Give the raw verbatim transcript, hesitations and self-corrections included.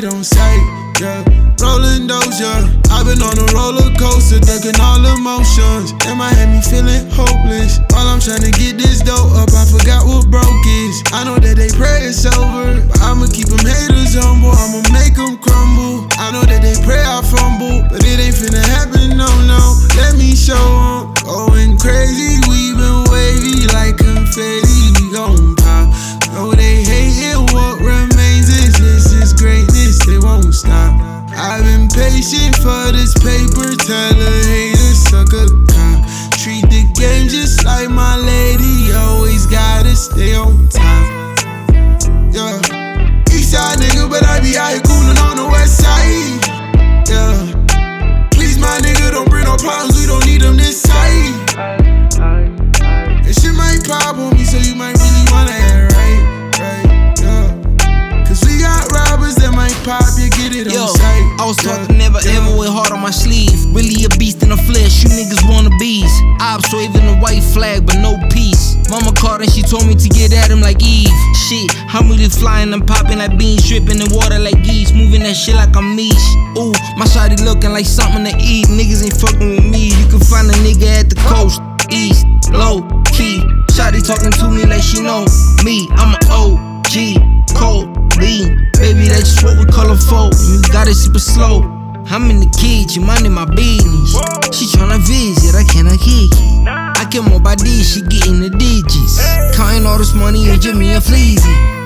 it on sight, yeah. Rolling those, yeah. I've been on a roller coaster, ducking all emotions. That might have me feeling hopeless. While I'm trying to get this dough up, I forgot what broke is. I know that they pray it's over, but I'ma keep them haters humble. I'ma make them crumble. I know that they pray I fumble, but it ain't finna happen, no, no. Let me show them. Going crazy, we been wavy like confetti. We gon' pop. No, they hating, what remains is this is greatness, they won't stop. I've been patient for this paper, tell a hater suck a cop. Treat the game just like my lady, always gotta stay on top. Yeah, Eastside nigga, but I be out here cooling on the west side. Yeah, please my nigga, don't bring no problems, we don't need them this side. And shit might pop on me, so you might really wanna act right, right, yeah. Cause we got robbers that might pop, you get it on sight. I was talking never ever with heart on my sleeve. Really a beast in the flesh, you niggas wanna bees. Ops waving a white flag, but no peace. Mama called and she told me to get at him like Eve. Shit, I'm really flying and popping like beans, dripping in water like geese, moving that shit like I'm Mish. Ooh, my shawty looking like something to eat. Niggas ain't fucking with me. You can find a nigga at the coast, east, low key. Shawty talking to me like she know me. I'm an O G, cold lean. Baby, that's just what we call a folk. You got it super slow. I'm in the kitchen, minding my business. She tryna visit, I cannot kick it. I get more by this, she getting the digits. Counting all this money and Jimmy and Fleazy.